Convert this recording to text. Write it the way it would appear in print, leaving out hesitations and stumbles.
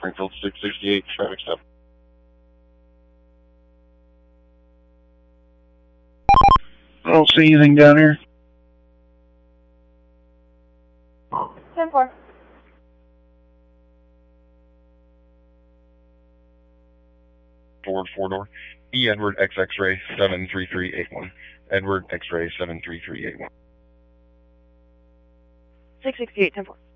Springfield 668, traffic stop. I don't see anything down here. 10-4. Forward 4-door. E. Edward X X-ray 73381. Edward X-ray 73381. 668, 10-4.